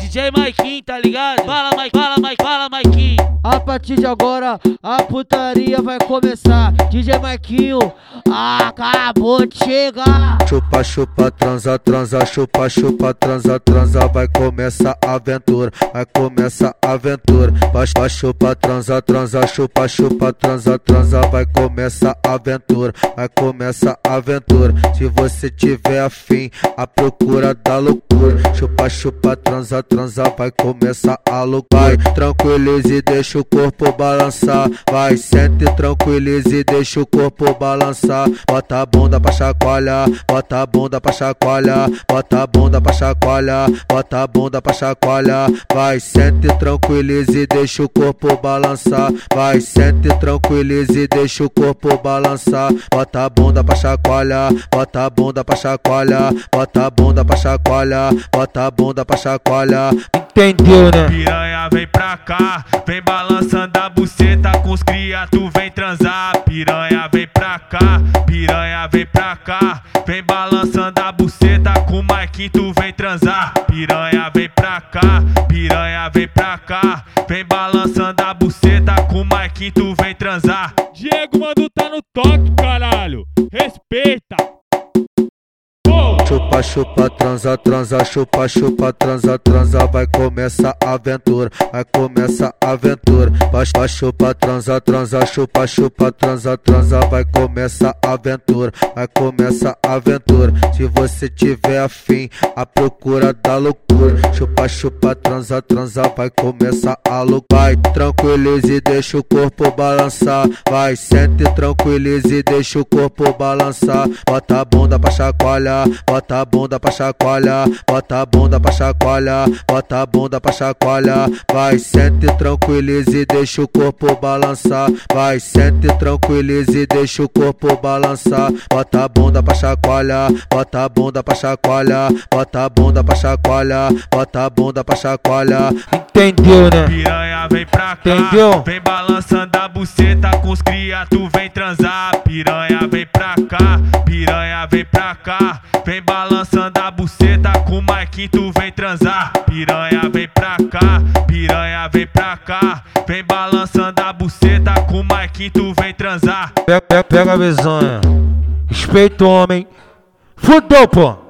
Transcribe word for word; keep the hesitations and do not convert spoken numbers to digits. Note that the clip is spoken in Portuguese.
J Maiquinho, tá ligado? Fala, Mike, fala, Mike, fala, Maiquinho. A partir de agora, a putaria vai começar. D J Maiquinho, acabou de chegar. Chupa, chupa, transa, transa, chupa, chupa, transa, transa. Vai começar a aventura, vai começar a aventura. Vai, chupa, transa, transa, chupa, chupa, transa, transa. Vai começar a aventura, vai começar a aventura. Se você tiver afim, a procura da loucura. Chupa, chupa, transa, transa. Vai começar a loucura. Vai, tranquilize e deixa o corpo balançar. Vai, sente, tranquilize e deixa o corpo balançar. Bota a bunda pra chacoalhar, bota a bunda pra chacoalhar, bota a bunda pra chacoalhar, bota a bunda pra chacoalhar. Vai, sente, tranquilize e deixa o corpo balançar. Vai, sente, tranquilize e deixa o corpo balançar. Bota a bunda pra chacoalhar, bota a bunda pra chacoalhar, bota a bunda pra chacoalhar, bota a bunda pra chacoalhar. Entendeu, né? Piranha vem pra cá, vem balançando a buceta com os cria, tu vem transar. Piranha vem pra cá, piranha vem pra cá, vem balançando a buceta com o Maiquinho, tu vem transar. Piranha vem pra cá, piranha vem pra cá, vem balançando a buceta com o Maiquinho, tu vem transar. Diego, mano, tá no toque, caralho. Respeita. Chupa, chupa, transa, transa, chupa, chupa, transa, transa. Vai começar a aventura, vai começar a aventura. Vai, chupa, transa, transa, chupa, chupa, transa, transa. Vai começar a aventura, vai começar a aventura. Se você tiver afim, a procura da loucura. Chupa, chupa, transa, transa. Vai começar a loucura. Vai, tranquilize e deixa o corpo balançar. Vai, sente, tranquilize e deixa o corpo balançar. Bota a bunda pra chacoalhar, bota a bunda pra chacoalhar, bota a bunda pra chacoalhar, bota a bunda pra chacoalhar. Vai, sente, tranquilize e deixa o corpo balançar. Vai, sente, tranquilize e deixa o corpo balançar. Bota a bunda pra chacoalhar, bota a bunda pra chacoalhar, bota a bunda pra chacoalhar, bota a bunda pra chacoalhar. Entendeu, né? Piranha vem pra cá, entendeu? Vem balançando a buceta com os cria, tu vem transar. Piranha vem pra cá, piranha vem pra cá, vem balançando a buceta com o Maiquinho, tu vem transar. Piranha vem pra cá, piranha vem pra cá, vem balançando a buceta com o Maiquinho, tu vem transar. Pega, pega, pega a visão, respeita o homem. Fudeu, pô.